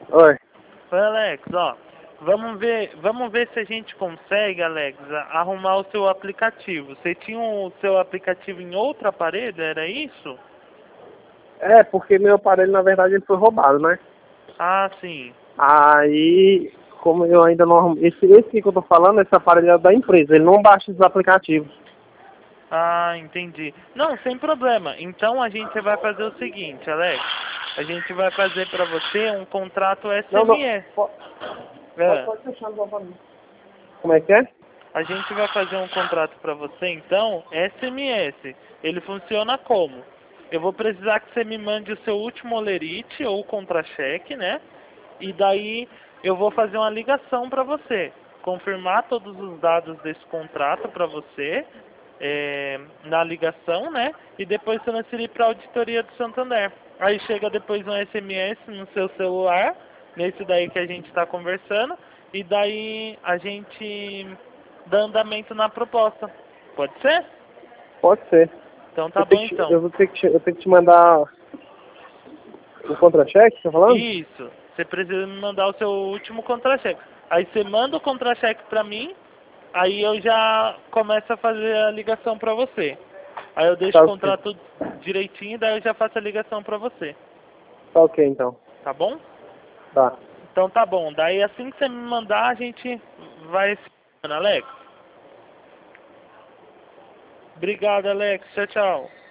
Oi. Oi, Alex, ó. Vamos ver se a gente consegue, Alex, arrumar o seu aplicativo. Você tinha o seu aplicativo em outro aparelho, era isso? É, porque meu aparelho, na verdade, ele foi roubado, né? Ah, sim. Aí, como eu ainda não... Esse que eu tô falando, esse aparelho é da empresa. Ele não baixa os aplicativos. Ah, entendi. Não, sem problema. Então a gente vai fazer o seguinte, Alex. A gente vai fazer para você um contrato Não, não. SMS. É. Pode fechar no aparelho. Como é que é? A gente vai fazer um contrato para você, então, SMS. Ele funciona como? Eu vou precisar que você me mande o seu último olerite ou contra-cheque, né? E daí eu vou fazer uma ligação para você, confirmar todos os dados desse contrato para você na ligação, né? E depois transferir para a auditoria do Santander. Aí chega depois um SMS no seu celular, nesse daí que a gente está conversando, e daí a gente dá andamento na proposta. Pode ser? Pode ser. Então tá bom então. Eu tenho que te mandar o contra-cheque, tá falando? Isso. Você precisa me mandar o seu último contra-cheque. Aí você manda o contra-cheque pra mim, aí eu já começo a fazer a ligação pra você. Aí eu deixo Tá o ok. contrato direitinho, daí eu já faço a ligação pra você. Tá ok, então. Tá bom? Tá. Então tá bom. Daí assim que você me mandar, a gente vai se falando, Alex. Obrigado, Alex. Tchau, tchau.